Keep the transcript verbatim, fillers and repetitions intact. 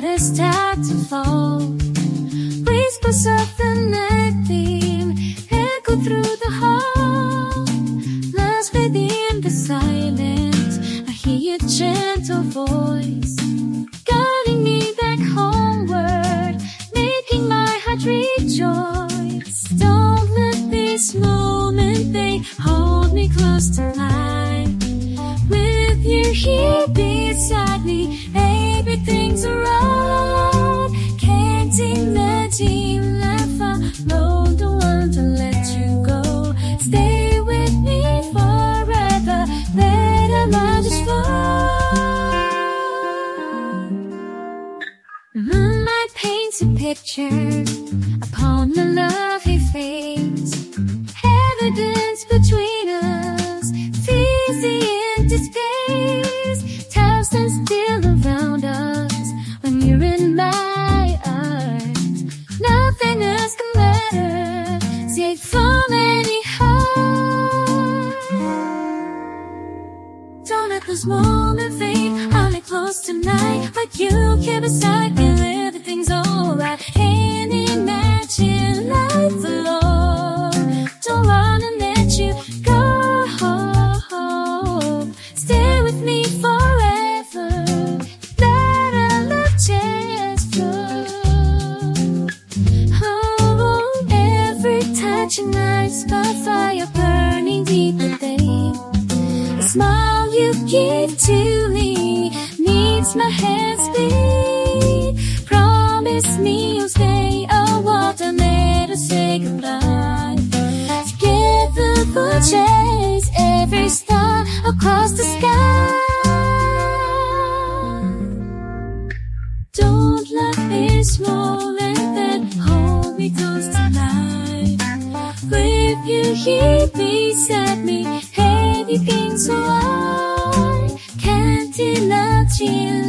shadows start to fall. Whispers of the night theme echo through the hall. Lost within the silence, I hear your gentle voice, guiding me back homeward, making my heart rejoice. Don't let this moment, they hold me close to life. With you here beside me, everything's alright. Can't imagine life alone, don't want to let you go. Stay with me forever, let our love just flow. Moonlight paints a picture upon the lovely face. Evidence between us fills the empty space. Time stands still around us when you're in my arms. Nothing else can matter, safe from any harm. Don't let this moment fade, I'll be close tonight. But you here beside me, everything's alright. Can't imagine life alone, don't wanna let you go. Stay with me forever, let our love just flow. Oh, every touch and night, spark fire burning deep within. The smile you give to me needs my hands beat. Promise me you'll stay a while, don't let us say goodbye. Together we'll chase every star across the sky. Don't let this moment that hold me close tonight. With you here beside me, everything's alright. Can't imagine